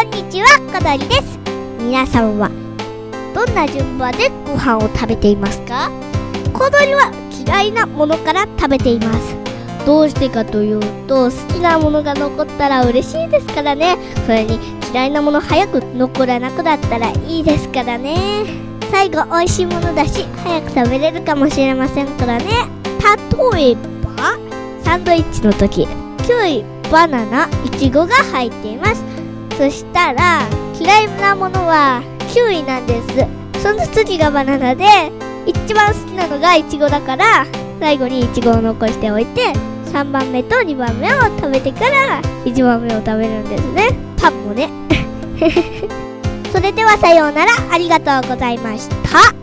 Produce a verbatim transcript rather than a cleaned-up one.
んにちは、小鳥です。皆さんはどんな順番でご飯を食べていますか？小鳥は嫌いなものから食べています。どうしてかというと、好きなものが残ったら嬉しいですからね。それに嫌いなもの早く残らなくなったらいいですからね。最後美味しいものだし早く食べれるかもしれませんからね。例えばサンドイッチの時、キウイ、バナナ、イチゴが入っています。そしたら嫌いなものはキウイなんです。その次がバナナで、一番好きなのがイチゴだから、最後にイチゴを残しておいて、さんばんめとにばんめを食べてからいちばんめを食べるんですね。パンもねそれではさようなら、ありがとうございました。